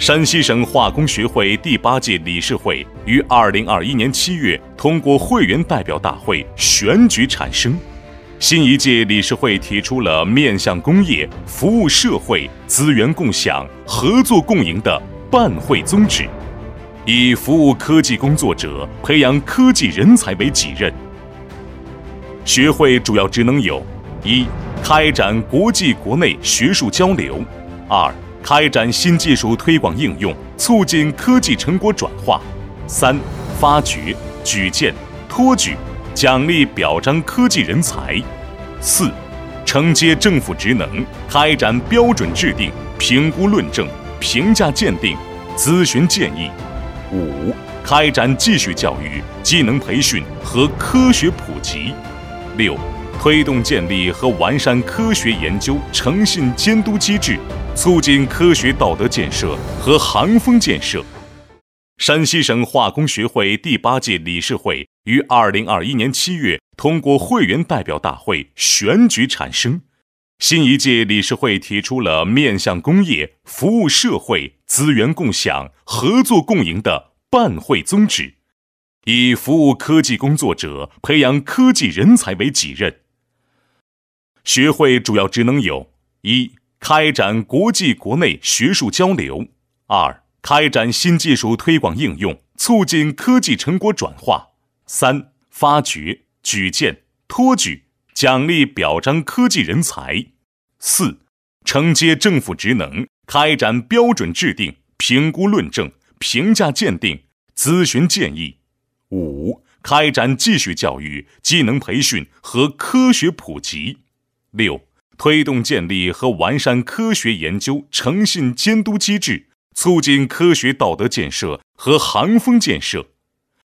山西省化工学会第8届理事会于2021年7月通过会员代表大会选举产生。新一届理事会提出了面向工业、服务社会、资源共享、合作共赢的办会宗旨，以服务科技工作者、培养科技人才为己任。学会主要职能有：一、开展国际国内学术交流；二、开展新技术推广应用，促进科技成果转化；三、发掘、举荐、托举、奖励表彰科技人才；四、承接政府职能，开展标准制定、评估论证、评价鉴定、咨询建议；五、开展继续教育、技能培训和科学普及；六、推动建立和完善科学研究诚信监督机制，促进科学道德建设和行风建设。山西省化工学会第8届理事会于2021年7月通过会员代表大会选举产生。新一届理事会提出了面向工业、服务社会、资源共享、合作共赢的办会宗旨，以服务科技工作者、培养科技人才为己任。学会主要职能有：一、开展国际国内学术交流；二、开展新技术推广应用，促进科技成果转化；三、发掘、举荐、托举、奖励表彰科技人才；四、承接政府职能，开展标准制定、评估论证、评价鉴定、咨询建议；五、开展继续教育、技能培训和科学普及；六、推动建立和完善科学研究诚信监督机制，促进科学道德建设和行风建设。